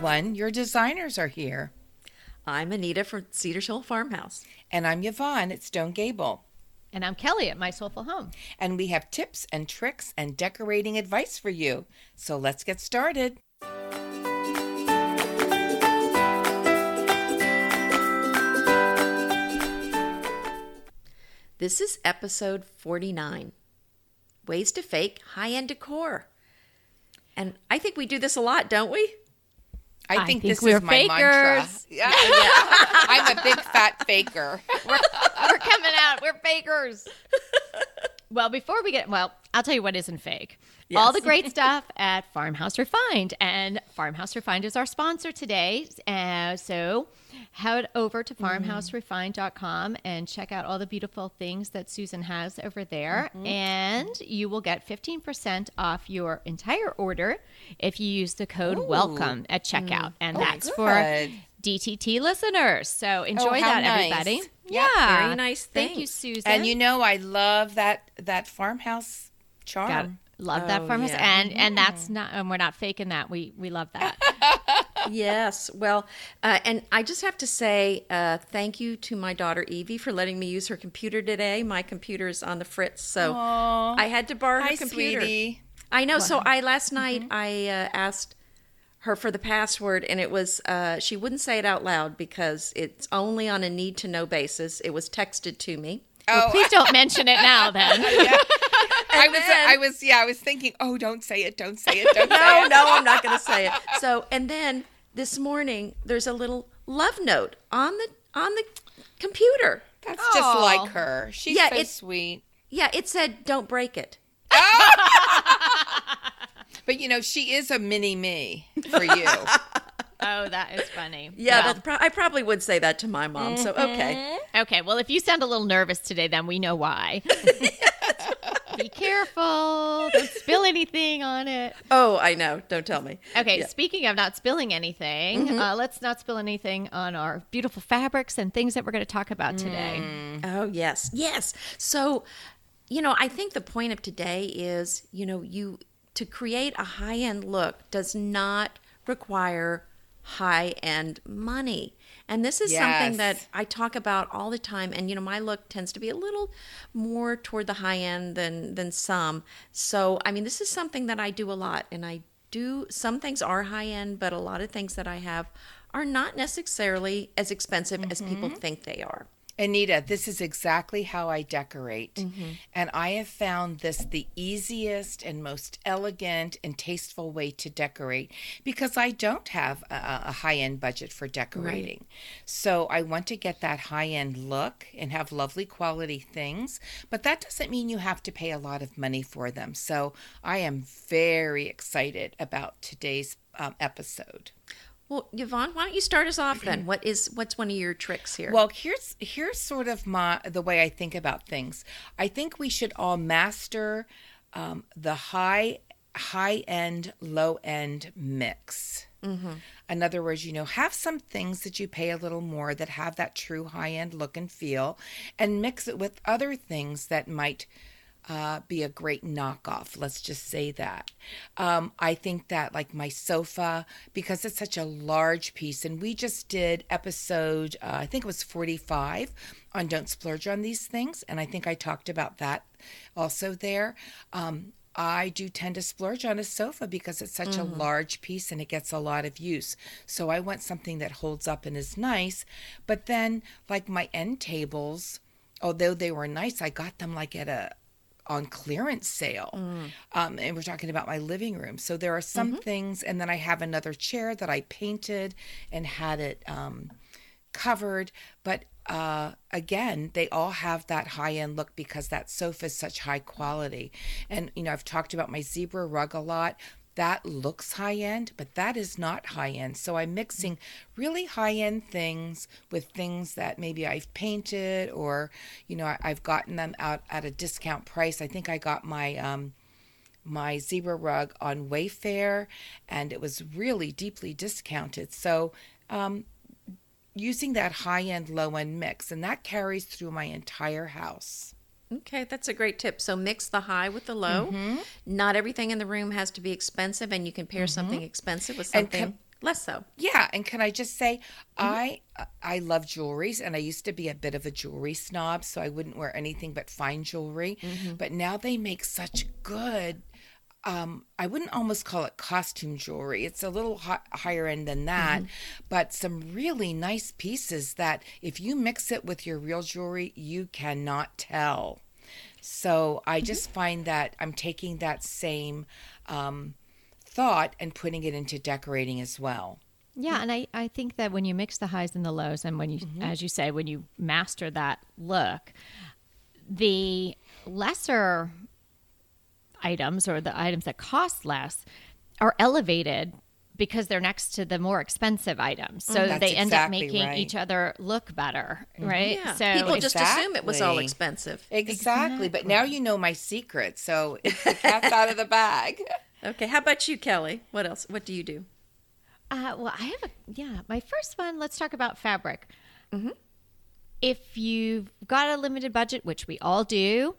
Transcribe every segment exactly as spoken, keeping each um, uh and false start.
everyone. Your designers are here. I'm Anita from Cedar Hill Farmhouse. And I'm Yvonne at Stone Gable. And I'm Kelly at My Soulful Home. And we have tips and tricks and decorating advice for you. So let's get started. This is episode forty-nine, Ways to Fake High-End Decor. And I think we do this a lot, don't we? I think, I think this we're is my fakers. mantra. Yeah, yeah. I'm a big fat faker. We're, we're coming out. We're fakers. Well, before we get, well, I'll tell you what isn't fake. Yes. All the great stuff at Farmhouse Refined. And Farmhouse Refined is our sponsor today. Uh, so head over to farmhouse refined dot com and check out all the beautiful things that Susan has over there. Mm-hmm. And you will get fifteen percent off your entire order if you use the code Ooh. WELCOME at checkout. And Oh, that's good. for D T T listeners. So enjoy Oh, how that, nice. everybody. Yeah, Yeah. very nice. Thank you, Thanks. Susan. And you know I love that that farmhouse charm. Got it. Love that Oh, farmhouse, yeah. and and that's not, and we're not faking that. We we love that. Yes. Well, uh, and I just have to say uh, thank you to my daughter Evie for letting me use her computer today. My computer is on the fritz, so Aw. I had to borrow her Hi, computer. sweetie. I know. So I last night I uh, asked her for the password, and it was uh, she wouldn't say it out loud because it's only on a need to know basis. It was texted to me. Well, please don't mention it now. Then I was, then- I was, yeah, I was thinking, oh, don't say it, don't say it, don't say No, it. no, I'm not going to say it. So, and then this morning, there's a little love note on the on the computer. That's just Aw. like her. She's Yeah, so it- sweet. Yeah, it said, "Don't break it." But you know, she is a mini me for you. oh, that is funny. Yeah, Well, that's pro- I probably would say that to my mom. So, okay. okay. Well, if you sound a little nervous today, then we know why. Be careful. Don't spill anything on it. Oh, I know. Don't tell me. Okay, Yeah. speaking of not spilling anything, uh, let's not spill anything on our beautiful fabrics and things that we're going to talk about today. Oh, yes. Yes. So, you know, I think the point of today is, you know, you to create a high-end look does not require high-end money. And this is something Yes. that I talk about all the time. And, you know, my look tends to be a little more toward the high end than, than some. So, I mean, this is something that I do a lot. And I do, some things are high end, but a lot of things that I have are not necessarily as expensive as people think they are. Anita, this is exactly how I decorate. And I have found this the easiest and most elegant and tasteful way to decorate because I don't have a, a high-end budget for decorating. So I want to get that high-end look and have lovely quality things, but that doesn't mean you have to pay a lot of money for them. So I am very excited about today's um, episode. Well, Yvonne, why don't you start us off then? What is what's one of your tricks here? Well, here's here's sort of my the way I think about things. I think we should all master um, the high high end, low end mix. Mm-hmm. In other words, you know, have some things that you pay a little more that have that true high end look and feel, and mix it with other things that might Uh, be a great knockoff. Let's just say that. Um, I think that like my sofa, because it's such a large piece, and we just did episode, uh, I think it was forty-five on Don't Splurge on These Things. And I think I talked about that also there. Um, I do tend to splurge on a sofa because it's such mm-hmm. a large piece and it gets a lot of use. So I want something that holds up and is nice. But then like my end tables, although they were nice, I got them like at a on clearance sale. Mm. Um, and we're talking about my living room. So there are some mm-hmm. things, and then I have another chair that I painted and had it um, covered. But uh, again, they all have that high-end look because that sofa is such high quality. And, you know, I've talked about my zebra rug a lot. That looks high-end, but that is not high-end. So I'm mixing really high-end things with things that maybe I've painted or, you know, I, I've gotten them out at a discount price. I think I got my um, my zebra rug on Wayfair, and it was really deeply discounted. So um, using that high-end, low-end mix, and that carries through my entire house. Okay, that's a great tip. So mix the high with the low. Mm-hmm. Not everything in the room has to be expensive, and you can pair mm-hmm. something expensive with something and com- less so. Yeah, and can I just say, I I love jewelries, and I used to be a bit of a jewelry snob, so I wouldn't wear anything but fine jewelry. But now they make such good. Um, I wouldn't almost call it costume jewelry. It's a little hi- higher end than that, but some really nice pieces that if you mix it with your real jewelry, you cannot tell. So I just find that I'm taking that same um, thought and putting it into decorating as well. Yeah, and I, I think that when you mix the highs and the lows, and when you, as you say, when you master that look, the lesser items or the items that cost less are elevated because they're next to the more expensive items. So That's they end exactly up making right. each other look better, right? Yeah. So People just assume it was all Exactly. expensive. Exactly. But now you know my secret, so it's the cat's out of the bag. Okay, how about you, Kelly? What else? What do you do? Uh, well, I have a, yeah, my first one, let's talk about fabric. If you've got a limited budget, which we all do,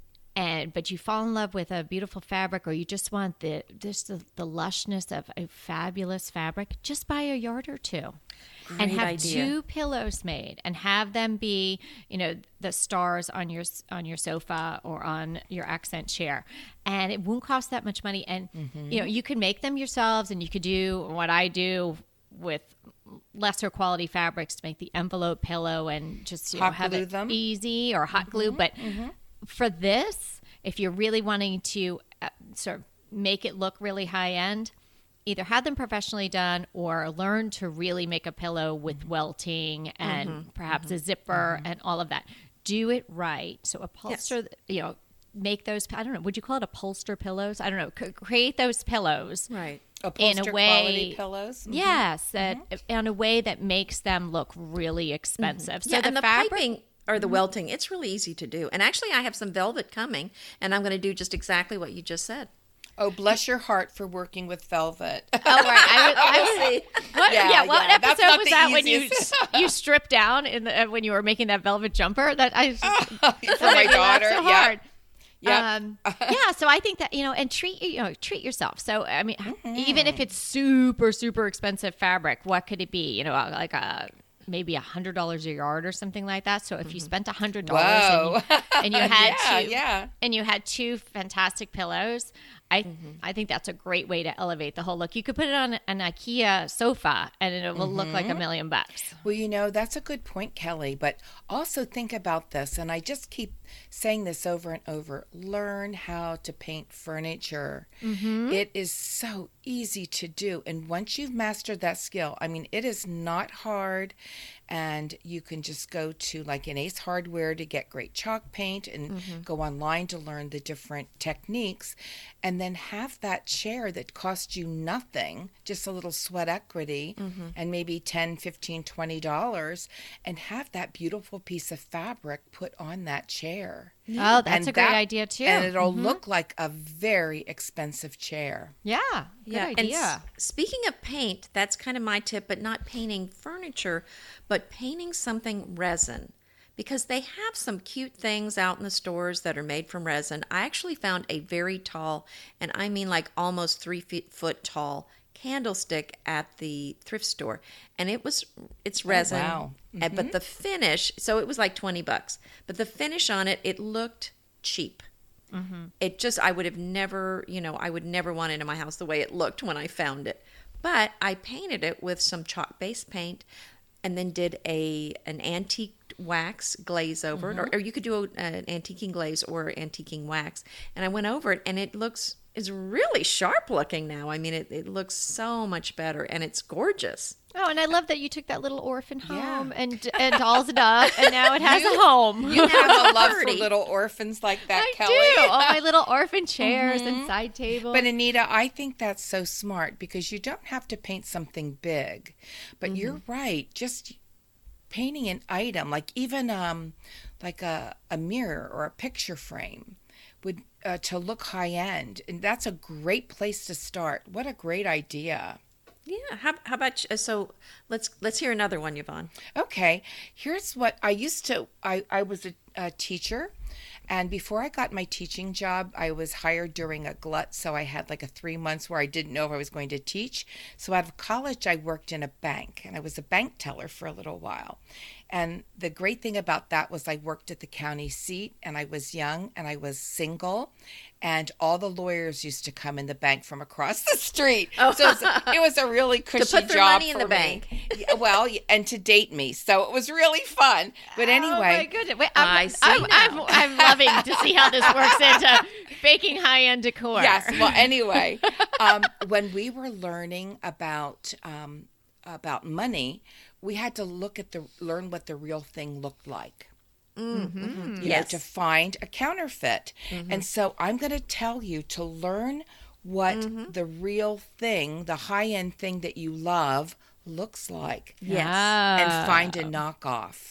and but you fall in love with a beautiful fabric, or you just want the just the, the lushness of a fabulous fabric, just buy a yard or two. And Great have idea. two pillows made, and have them be, you know, the stars on your on your sofa or on your accent chair, and it won't cost that much money. And you know, you can make them yourselves, and you could do what I do with lesser quality fabrics to make the envelope pillow and just you know, Hot have glue it them. easy, or hot glue. But for this, if you're really wanting to uh, sort of make it look really high end, either have them professionally done or learn to really make a pillow with welting and perhaps a zipper and all of that. Do it right. So upholster, you know, make those, I don't know, would you call it upholster pillows? I don't know. C- create those pillows. Right. Upholster In a way- quality pillows. Yes, that in a way that makes them look really expensive. So yeah, the, and the fabric, piping or the welting, it's really easy to do. And actually, I have some velvet coming, and I'm going to do just exactly what you just said. Oh, bless your heart for working with velvet. Oh, right. I was, I was, what, yeah, Yeah, what yeah, that's episode not was the that when you easiest. you stripped down in the, uh, when you were making that velvet jumper? That I just, For my made me laugh daughter. so yeah. hard. Yep. Um, yeah, so I think that, you know, and treat you know treat yourself. So I mean, even if it's super super expensive fabric, what could it be? You know, like a maybe a hundred dollars a yard or something like that. So if you spent a hundred dollars Whoa. and you had Yeah, two, yeah. and you had two fantastic pillows, I I think that's a great way to elevate the whole look. You could put it on an IKEA sofa and it will look like a million bucks. Well, you know, that's a good point, Kelly. But also think about this, and I just keep saying this over and over. Learn how to paint furniture. It is so easy to do. And once you've mastered that skill, I mean, it is not hard. And you can just go to like an Ace Hardware to get great chalk paint and go online to learn the different techniques. And then have that chair that costs you nothing, just a little sweat equity and maybe ten, fifteen, twenty dollars, and have that beautiful piece of fabric put on that chair. Oh, that's And a great that- idea too. And it'll look like a very expensive chair. yeah, good Yeah, and idea. s- speaking of paint, that's kind of my tip, but not painting furniture, but painting something resin. Because they have some cute things out in the stores that are made from resin. I actually found a very tall, and I mean like almost three feet foot tall candlestick at the thrift store, and it was it's resin. wow. and- But the finish, so it was like twenty bucks. But the finish on it, it looked cheap. It just, I would have never, you know, I would never want it in my house the way it looked when I found it. But I painted it with some chalk base paint and then did a an antique wax glaze over it. Or, or you could do a, an antiquing glaze or antiquing wax. And I went over it and it looks, is really sharp looking now. I mean, it, it looks so much better and it's gorgeous. Oh, and I love that you took that little orphan Yeah. home and and dolls it up, and now it has a home. You have a love for Pretty. little orphans like that, I Kelly. do. All my little orphan chairs and side tables. But Anita, I think that's so smart because you don't have to paint something big. But you're right. Just painting an item, like even um, like a, a mirror or a picture frame, would uh, to look high end, and that's a great place to start. What a great idea! Yeah. How, how about, you- so let's, let's hear another one, Yvonne. Okay, here's what I used to. I I was a, a teacher, And before I got my teaching job, I was hired during a glut. So I had like a three months where I didn't know if I was going to teach. So out of college, I worked in a bank, and I was a bank teller for a little while. And the great thing about that was I worked at the county seat, and I was young, and I was single, and all the lawyers used to come in the bank from across the street. Oh. So it was, a, it was a really cushy to put their job money in for the me. bank. Yeah, well, and to date me, so it was really fun. But anyway, oh my goodness, Wait, I'm, I see I'm, now. I'm, I'm loving to see how this works into baking high-end decor. yes. Well, anyway, um, when we were learning about um, about money, we had to look at the learn what the real thing looked like. Mm-hmm. You Yes. know, to find a counterfeit. Mm-hmm. And so I'm going to tell you to learn what Mm-hmm. the real thing, the high-end thing that you love looks like. Yes. And find a knockoff.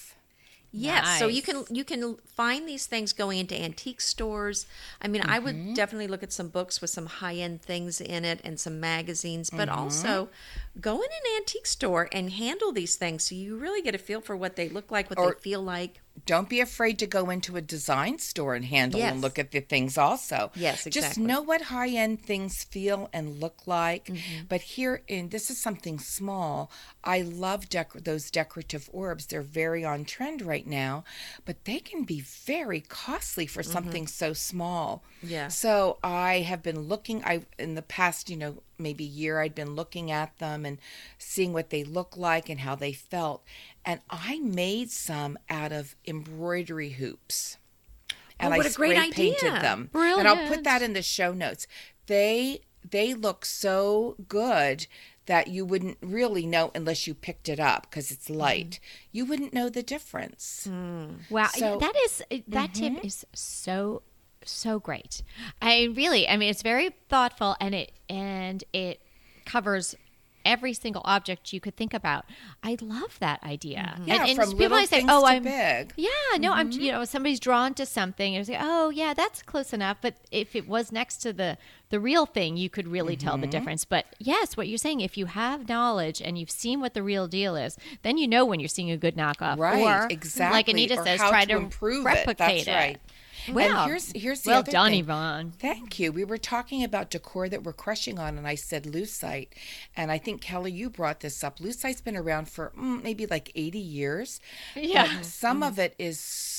Yes, so you Nice. can you can find these things going into antique stores. I mean, I would definitely look at some books with some high end things in it and some magazines, but also go in an antique store and handle these things so you really get a feel for what they look like, what Or- they feel like. Don't be afraid to go into a design store and handle Yes. and look at the things also. Yes, Just exactly. know what high-end things feel and look like. Mm-hmm. But here, in this is something small. I love decor- those decorative orbs. They're very on trend right now, but they can be very costly for something so small. Mm-hmm. Yeah. So I have been looking, I in the past, you know, maybe year, I'd been looking at them and seeing what they look like and how they felt. And I made some out of embroidery hoops. And Oh, what I a great spray painted idea. them. And I'll put Brilliant. that in the show notes. They they look so good that you wouldn't really know unless you picked it up because it's light. You wouldn't know the difference. Wow, So- that is that tip is so so great. I really, I mean, it's very thoughtful, and it and it covers every single object you could think about. I love that idea. Yeah, and, and from people little might say, things "Oh, to I'm big." Yeah, no, I'm. You know, somebody's drawn to something, and it's like, "Oh, yeah, that's close enough." But if it was next to the the real thing, you could really tell the difference. But yes, what you're saying, if you have knowledge and you've seen what the real deal is, then you know when you're seeing a good knockoff. Right, or, exactly. Like Anita Or says, how try to to, improve it. replicate That's right. Wow. And here's here's the well other done, thing. Yvonne. Thank you. We were talking about decor that we're crushing on, and I said lucite. And I think, Kelly, you brought this up. Lucite's been around for mm, maybe like eighty years. Yeah. But some of it is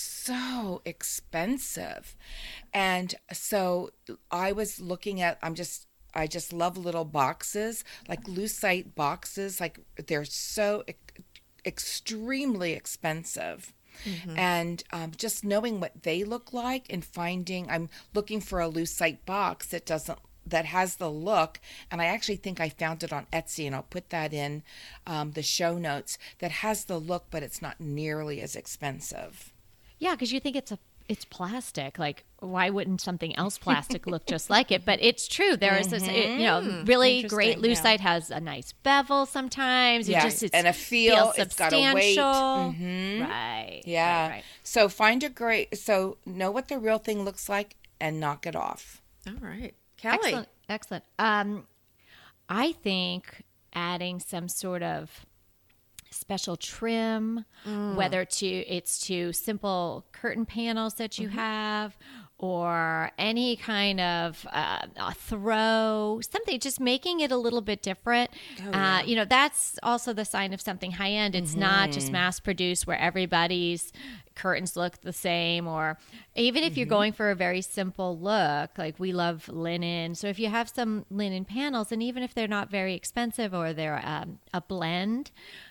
so expensive. And so I was looking at, I'm just, I just love little boxes, like lucite boxes. Like they're so e- extremely expensive. Mm-hmm. And um, just knowing what they look like and finding, I'm looking for a lucite box that doesn't, that has the look. And I actually think I found it on Etsy, and I'll put that in um, the show notes, that has the look, but it's not nearly as expensive. Yeah, because you think it's a it's plastic. Like, why wouldn't something else plastic look just like it? But it's true. There is this, it, you know, really great Interesting, lucite has a nice bevel sometimes. It Yeah, just it's, and a feel, feels it's got a weight. substantial. Mhm. Right. Yeah. Right, right. So find a great, so know what the real thing looks like and knock it off. All right. Kelly. Excellent. Excellent. Um, I think adding some sort of special trim, whether to it's to simple curtain panels that you have, or any kind of uh, a throw, something, just making it a little bit different. uh, you know, that's also the sign of something high end. It's not just mass produced where everybody's curtains look the same, or even if you're going for a very simple look, like we love linen. So if you have some linen panels, and even if they're not very expensive or they're um, a blend,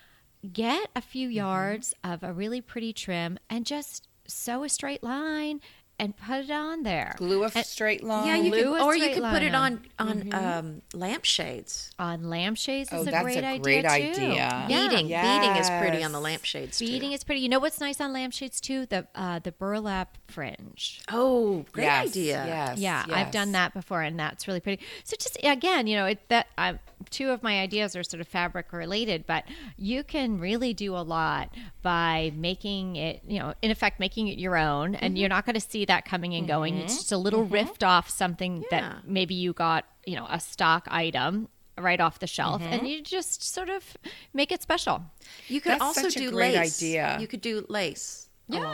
get a few yards of a really pretty trim and just sew a straight line and put it on there. Glue a And- straight line. Yeah, you Glue could, a or you straight could put it on line on um, lampshades. on lampshades Oh, is a that's great a idea great too. idea. Yeah. Beading, beading is pretty on the Yes. lampshades. too. Beading is pretty. You know what's nice on lampshades too? The uh, the burlap fringe. Oh, great Yes, idea. Yes. Yeah, I've done yes. that before, and that's really pretty. So just again, you know, it, that um, two of my ideas are sort of fabric related, but you can really do a lot by making it, you know, in effect, making it your own, and you're not going to see that coming and going. It's just a little rift off something Yeah. that maybe you got, you know, a stock item right off the shelf, and you just sort of make it special. You could That's also such a do great lace. idea. You could do lace. Yeah. along.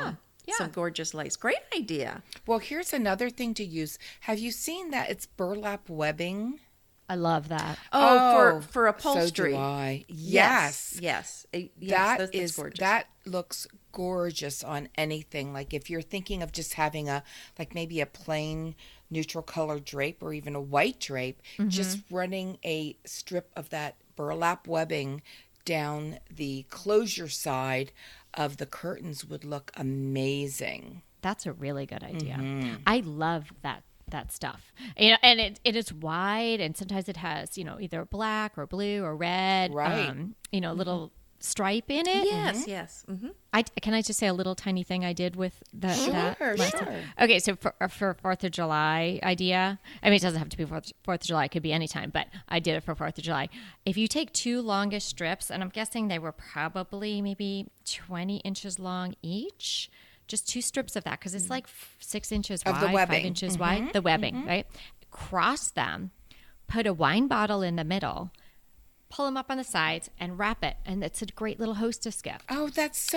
Yeah. Some gorgeous lace. Great idea. Well, here's another thing to use. Have you seen that? It's burlap webbing. I love that. Oh, Oh, for for upholstery. So do I. Yes. Yes. Yes. Uh, yes, That that's, that's is gorgeous. that looks gorgeous on anything. Like if you're thinking of just having a like maybe a plain neutral color drape or even a white drape, Mm-hmm. just running a strip of that burlap webbing down the closure side of the curtains would look amazing. That's a really good idea. Mm-hmm. I love that that stuff. You know, and it it is wide, and sometimes it has, you know, either black or blue or red. Right. Um, you know, a little stripe in it. Yes, yes. Mm-hmm. I can I just say a little tiny thing I did with the, Sure, that last time? sure. Okay, so for for Fourth of July idea, I mean it doesn't have to be Fourth Fourth of July; it could be any time. But I did it for Fourth of July. If you take two longish strips, and I'm guessing they were probably maybe twenty inches long each, just two strips of that because it's like f- six inches Of the wide, webbing. five inches wide, the webbing, right? Cross them, put a wine bottle in the middle. Pull them up on the sides and wrap it, and it's a great little hostess gift. Oh, that's so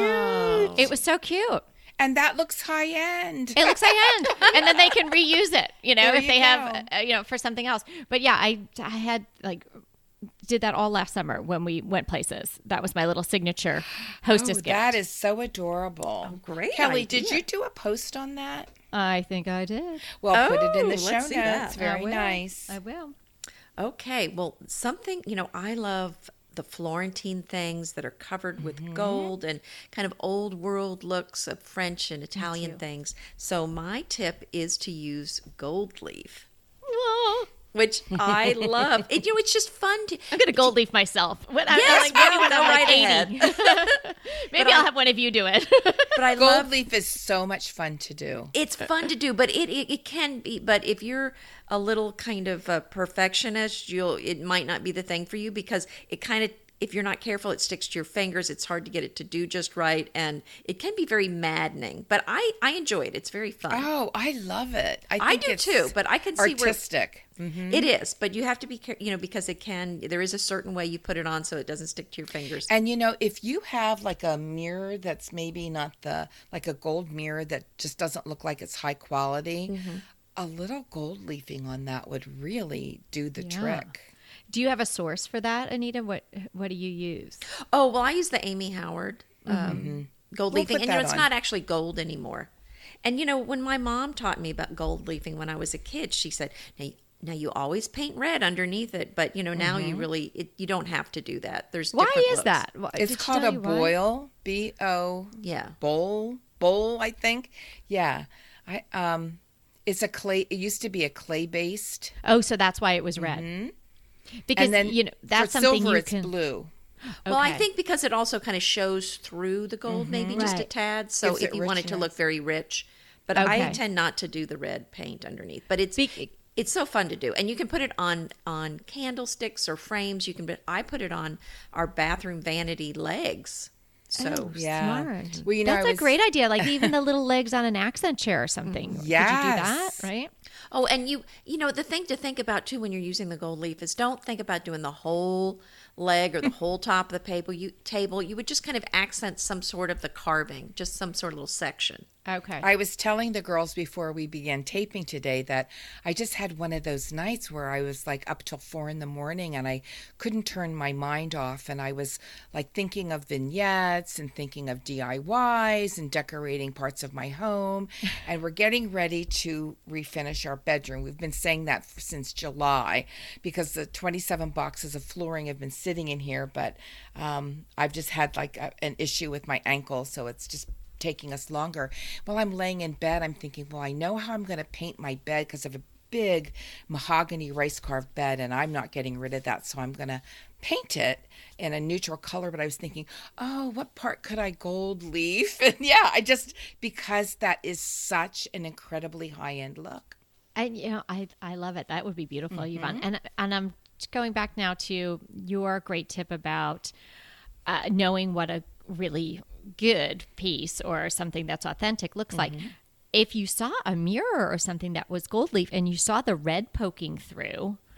Oh. cute. It was so cute. And that looks high end. It looks high end, and then they can reuse it. You know, There if you they have, go. uh, you know, for something else. But yeah, I I had like did that all last summer when we went places. That was my little signature hostess Oh, gift. that is so adorable. Oh, great Kelly, did idea. you do a post on that? I think I did. Well, put it in Oh, the show let's see that. notes. Very I will. nice. I will. Okay, well, something, you know, I love the Florentine things that are covered with Mm-hmm. gold and kind of old world looks of French and Italian things. So my tip is to use gold leaf, Oh, which I love. It, you know, it's just fun to. I'm gonna gold leaf myself. When I, Yes, like, maybe well, when go I'm like right eighty. ahead. Maybe But I'll I- have one of you do it. But I Gold love leaf is so much fun to do. it's fun to do, but it, it, it can be. But if you're a little kind of a perfectionist, you'll it might not be the thing for you because it kind of if you're not careful, it sticks to your fingers. It's hard to get it to do just right, and it can be very maddening. But I I enjoy it. It's very fun. Oh, I love it. I, I think do it's too, but I can see where- artistic. Mhm. It is, but you have to be care- you know because it can. There is a certain way you put it on so it doesn't stick to your fingers. And you know, if you have like a mirror that's maybe not the like a gold mirror that just doesn't look like it's high quality, Mm-hmm. a little gold leafing on that would really do the Yeah. trick. Do you have a source for that, Anita? What What do you use? Oh, well, I use the Amy Howard um, gold We'll leafing. put And, you know, that it's on. not actually gold anymore. And, you know, when my mom taught me about gold leafing when I was a kid, she said, now, now you always paint red underneath it. But, you know, now you really, it, you don't have to do that. There's Why different is looks. that? Why- It's did she called tell a you why? boil, B O Yeah. bowl, bowl, I think. Yeah. I um it's a clay it used to be a clay based. Oh, so that's why it was red. Because And then you know that's for something silver you it's can. blue. Well, I Okay. think because it also kind of shows through the gold, maybe just a Right. tad. So Gives if it you want it to look richness. very rich, but I Okay. tend not to do the red paint underneath. But it's Be- it's so fun to do, and you can put it on on candlesticks or frames. You can, but I put it on our bathroom vanity legs. So Oh, Yeah. smart. Well, you know, That's I a was- great idea. Like even the little legs on an accent chair or something. Could you do that? Yes. Right? Oh, and you you know the thing to think about too when you're using the gold leaf is don't think about doing the whole leg or the whole top of the table. You table you would just kind of accent some sort of the carving, just some sort of little section. Okay. I was telling the girls before we began taping today that I just had one of those nights where I was like up till four in the morning and I couldn't turn my mind off. And I was like thinking of vignettes and thinking of D I Ys and decorating parts of my home. And we're getting ready to refinish our bedroom. We've been saying that f- since July because the twenty-seven boxes of flooring have been sitting in here. But um, I've just had like a, an issue with my ankle. So it's just taking us longer. While I'm laying in bed, I'm thinking, well, I know how I'm going to paint my bed because I have a big mahogany rice carved bed and I'm not getting rid of that. So I'm going to paint it in a neutral color. But I was thinking, oh, what part could I gold leaf? And yeah, I just, because that is such an incredibly high end look. And you know, I I love it. That would be beautiful, Mm-hmm. Yvonne. And and I'm going back now to your great tip about uh, knowing what a really good piece or something that's authentic looks like. If you saw a mirror or something that was gold leaf and you saw the red poking through,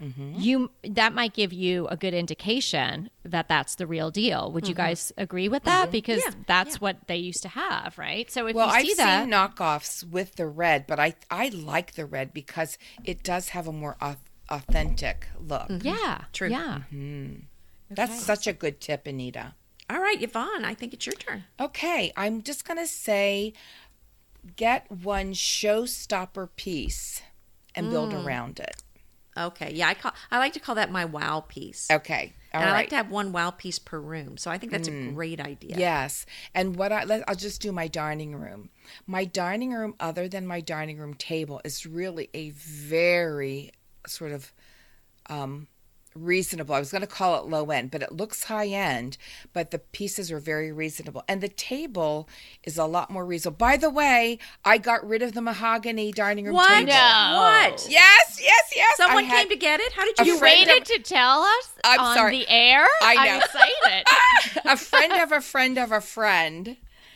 you that might give you a good indication that that's the real deal. Would you guys agree with that? Because Yeah, that's yeah. what they used to have, right? So if Well, you I've see that, seen knockoffs with the red, but I I like the red because it does have a more au- authentic look. yeah, True. yeah. That's such a good tip, Anita. All right, Yvonne, I think it's your turn. Okay, I'm just going to say get one showstopper piece and build around it. Okay, yeah, I call I like to call that my wow piece. Okay, all and I right. like to have one wow piece per room, so I think that's a great idea. Yes. And what I let I'll just do my dining room. My dining room, other than my dining room table, is really a very sort of um reasonable. I was going to call it low end, but it looks high end, but the pieces are very reasonable. And the table is a lot more reasonable. By the way, I got rid of the mahogany dining room What? table. No. What? Yes, yes, yes. Someone I had- came to get it? How did a you You friend waited of- to tell us I'm on sorry. the air? I know. I'm excited. a friend of a friend of a friend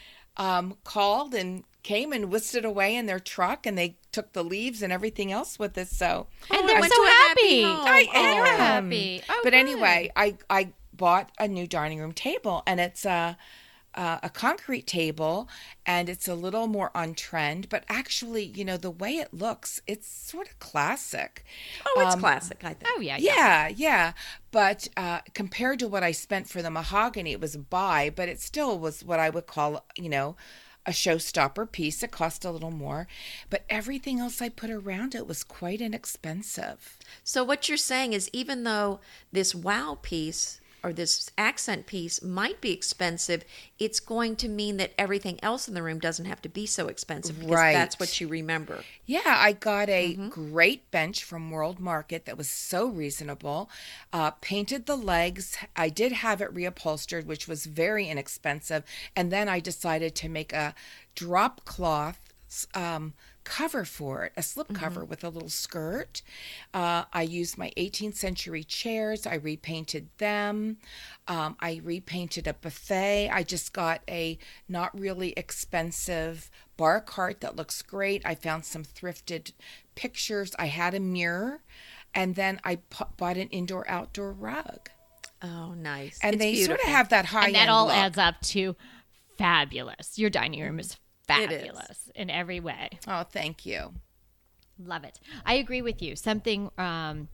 um, called and came and whisked it away in their truck, and they took the leaves and everything else with it. So And Oh, they're I went so to a happy happy. home. I Oh. am They're happy. Oh, but good. anyway, I I bought a new dining room table, and it's a a, a concrete table, and it's a little more on trend. But actually, you know, the way it looks, it's sort of classic. Oh, it's Um, classic, I think. Oh yeah, yeah. Yeah, yeah. But uh, compared to what I spent for the mahogany, it was a buy, but it still was what I would call, you know, a showstopper piece. It cost a little more, but everything else I put around it was quite inexpensive. So what you're saying is even though this wow piece or this accent piece might be expensive, it's going to mean that everything else in the room doesn't have to be so expensive because Right. that's what you remember. Yeah, I got a great bench from World Market that was so reasonable. Uh, painted the legs. I did have it reupholstered, which was very inexpensive. And then I decided to make a drop cloth um, cover for it, a slip cover with a little skirt. Uh, I used my eighteenth century chairs. I repainted them. Um, I repainted a buffet. I just got a not really expensive bar cart that looks great. I found some thrifted pictures. I had a mirror. And then I pu- bought an indoor outdoor rug. Oh, nice. And It's they sort beautiful. of have that high And that end all look. adds up to fabulous. Your dining room is It is. fabulous in every way. Oh, thank you. Love it. I agree with you. Something um,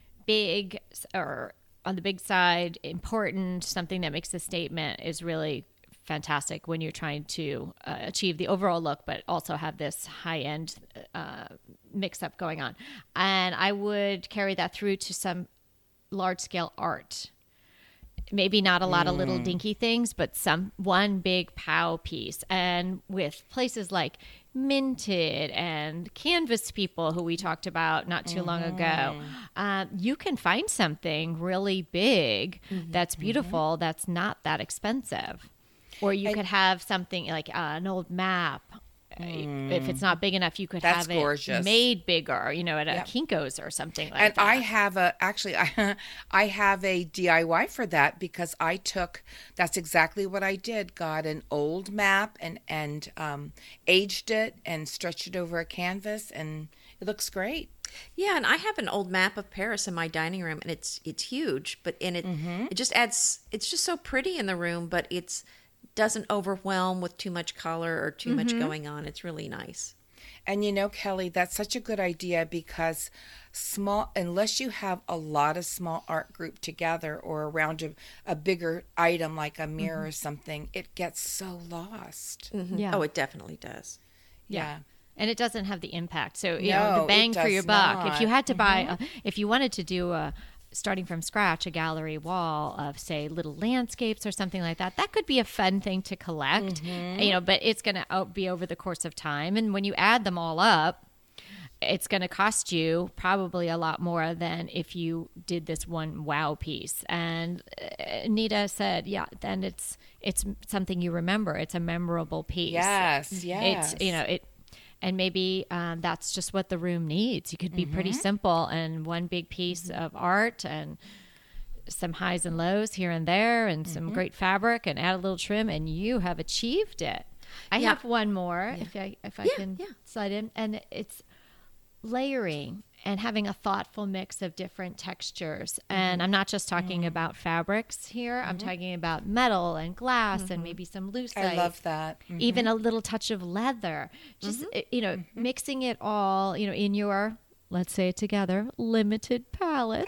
big or on the big side, important, something that makes a statement is really fantastic when you're trying to uh, achieve the overall look, but also have this high end uh, mix up going on. And I would carry that through to some large scale art. Maybe not a lot of little dinky things, but some one big pow piece. And with places like Minted and Canvas People, who we talked about not too long ago, um, you can find something really big that's beautiful that's not that expensive. Or you could have something like uh, an old map. If it's not big enough, you could That's have it gorgeous. made bigger, you know, at a Yep. Kinko's or something like And that. I have a actually I I have a D I Y for that because I took that's exactly what I did. Got an old map and and um, aged it and stretched it over a canvas, and it looks great. Yeah, and I have an old map of Paris in my dining room, and it's it's huge, but in it it just adds. It's just so pretty in the room, but it's doesn't overwhelm with too much color or too much going on. It's really nice. And you know, Kelly, that's such a good idea because small, unless you have a lot of small art group together or around a, a bigger item like a mirror or something, it gets so lost. Yeah. Oh, it definitely does. Yeah. And it doesn't have the impact. So, you know, No, the bang it for your does buck. If not. you had to buy, a, if you wanted to do a, starting from scratch, a gallery wall of, say, little landscapes or something like that, that could be a fun thing to collect, you know, but it's going to be over the course of time. And when you add them all up, it's going to cost you probably a lot more than if you did this one wow piece. And uh, Nita said, yeah, then it's it's something you remember. It's a memorable piece. Yes, yes. It's, you know, it, and maybe um, that's just what the room needs. You could be pretty simple and one big piece of art and some highs and lows here and there and some great fabric and add a little trim and you have achieved it. I Yeah. have one more if I if I Yeah, can yeah. slide in, and it's layering and having a thoughtful mix of different textures. And I'm not just talking Mm-hmm. about fabrics here. I'm talking about metal and glass and maybe some lucite. I love that. Mhm. Even a little touch of leather. Just, uh, you know, mixing it all, you know, in your, let's say it together, limited palette.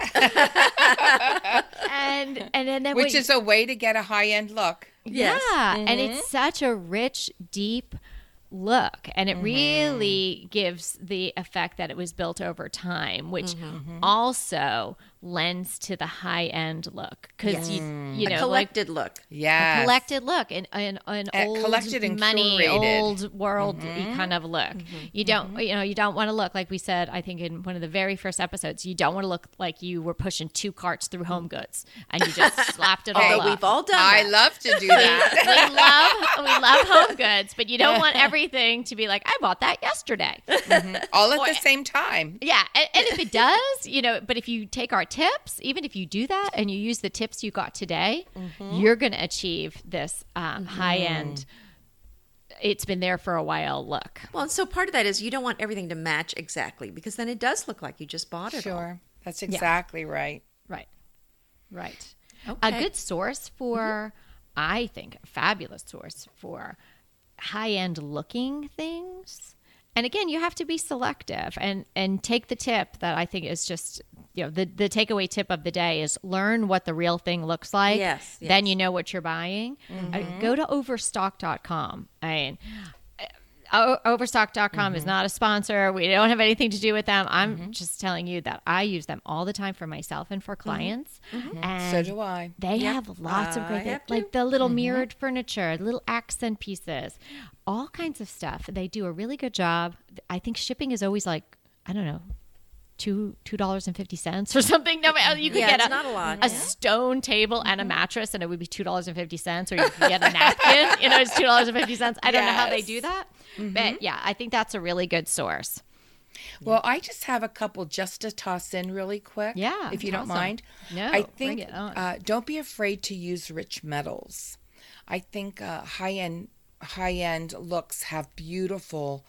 and, and then, then Which when- is a way to get a high-end look. Yes. yeah, and it's such a rich, deep look, and it really gives the effect that it was built over time, which also lends to the high end look because you you a know like collected look. Yeah. a collected look and an, an Uh, old collected and money curated. old world kind of look. You don't you know you don't want to look like we said I think in one of the very first episodes, you don't want to look like you were pushing two carts through Home Goods and you just slapped it all Although up. we've all done I that. love to do that. we love we love Home Goods, but you don't want everything to be like I bought that yesterday. All at the same time. Yeah, and, and if it does, you know, but if you take our tips, even if you do that and you use the tips you got today, you're going to achieve this um, high end. It's been there for a while. Look, Well, and so part of that is you don't want everything to match exactly because then it does look like you just bought it all. Sure. That's exactly right. right, right. Okay. A good source for, I think, a fabulous source for high end looking things. And again, you have to be selective and, and take the tip that I think is just, you know, the, the takeaway tip of the day is learn what the real thing looks like. Yes, Then yes. you know what you're buying. Uh, go to overstock dot com. I mean, uh, overstock dot com is not a sponsor. We don't have anything to do with them. I'm just telling you that I use them all the time for myself and for clients. And So do I. they Yep. have lots of I great things, have to. like the little mirrored furniture, little accent pieces, all kinds of stuff. They do a really good job. I think shipping is always like, I don't know, two two dollars and fifty cents or something. No, you could Yeah, get it's a, not a lot. a stone table and a mattress, and it would be two dollars and fifty cents. Or you could get a napkin, you know, it's two dollars and fifty cents. I don't know how they Yes. do that, but yeah, I think that's a really good source. Well, I just have a couple just to toss in really quick. Yeah, If you toss don't 'em. mind. No, I bring think it on. uh, don't be afraid to use rich metals. I think uh, high end high end looks have beautiful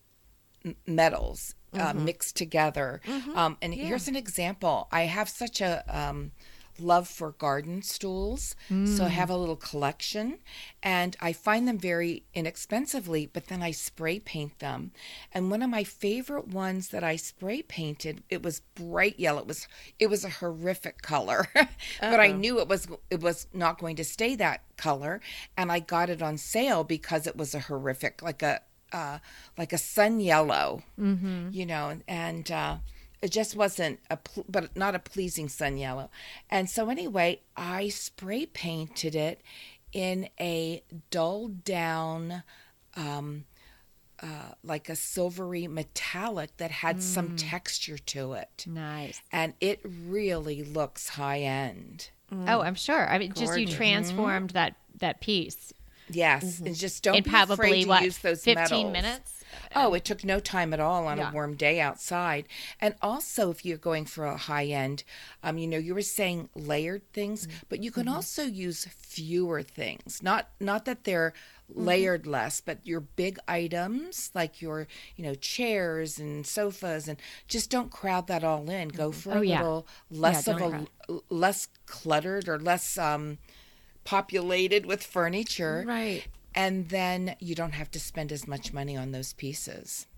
m- metals uh, mixed together. Um, and here's an example. I have such a um, love for garden stools, so I have a little collection, and I find them very inexpensively. But then I spray paint them, and one of my favorite ones that I spray painted, it was bright yellow. It was it was a horrific color, but I knew it was it was not going to stay that color, and I got it on sale because it was a horrific, like a uh, like a sun yellow, mm-hmm. you know, and uh, it just wasn't a, pl- but not a pleasing sun yellow. And so anyway, I spray painted it in a dulled down, um, uh, like a silvery metallic that had some texture to it. Nice. And it really looks high end. Oh, I'm sure. I mean, just you Gorgeous. transformed that that piece Yes, and just don't in be probably afraid to what use those fifteen metals. minutes. Oh, it took no time at all on Yeah. a warm day outside. And also, if you're going for a high end, um, you know, you were saying layered things, Mm-hmm. but you can also use fewer things. Not not that they're layered less, but your big items like your, you know, chairs and sofas, and just don't crowd that all in. Go for Oh, a yeah. little less Yeah, of don't a crowd. less cluttered or less um, populated with furniture. Right. And then you don't have to spend as much money on those pieces.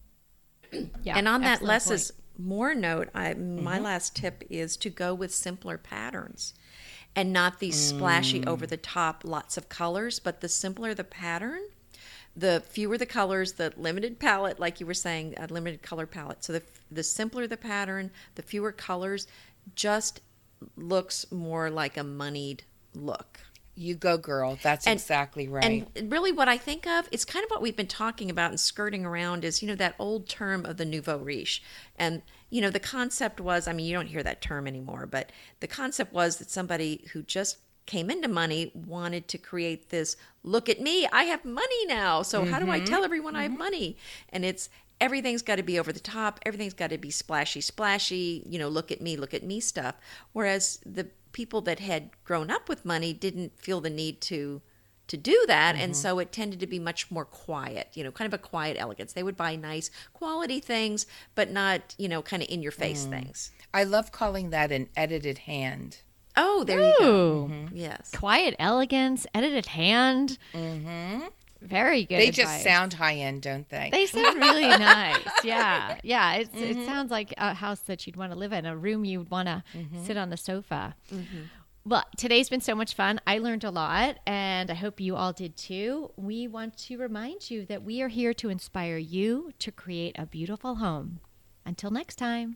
Yeah, And on that excellent less point. is more note, I, my last tip is to go with simpler patterns and not these splashy over the top lots of colors, but the simpler the pattern, the fewer the colors, the limited palette, like you were saying, a limited color palette. So the the simpler the pattern, the fewer colors, just looks more like a moneyed look. You go, girl. That's And- exactly right. And really, what I think of, it's kind of what we've been talking about and skirting around is, you know, that old term of the nouveau riche. And, you know, the concept was, I mean, you don't hear that term anymore, but the concept was that somebody who just came into money wanted to create this, look at me, I have money now. So how do I tell everyone I have money? And it's, everything's got to be over the top. Everything's got to be splashy, splashy, you know, look at me, look at me stuff. Whereas the people that had grown up with money didn't feel the need to to do that. Mm-hmm. And so it tended to be much more quiet, you know, kind of a quiet elegance. They would buy nice quality things, but not, you know, kind of in your face mm. things. I love calling that an edited hand. Oh, there Ooh. you go. Mm-hmm. Yes. Quiet elegance, edited hand. Mm-hmm. Very good They advice. just sound high-end, don't they? They sound really nice. Yeah. Yeah. It's, mm-hmm. It sounds like a house that you'd want to live in, a room you'd want to mm-hmm. sit on the sofa. Mm-hmm. Well, today's been so much fun. I learned a lot, and I hope you all did too. We want to remind you that we are here to inspire you to create a beautiful home. Until next time.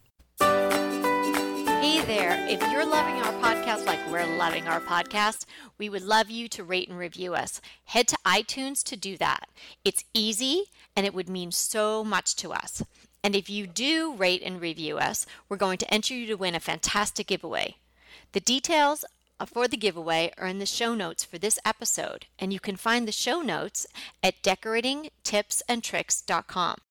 Hey there, if you're loving our podcast like we're loving our podcast, we would love you to rate and review us. Head to iTunes to do that. It's easy and it would mean so much to us. And if you do rate and review us, we're going to enter you to win a fantastic giveaway. The details for the giveaway are in the show notes for this episode, and you can find the show notes at decorating tips and tricks dot com.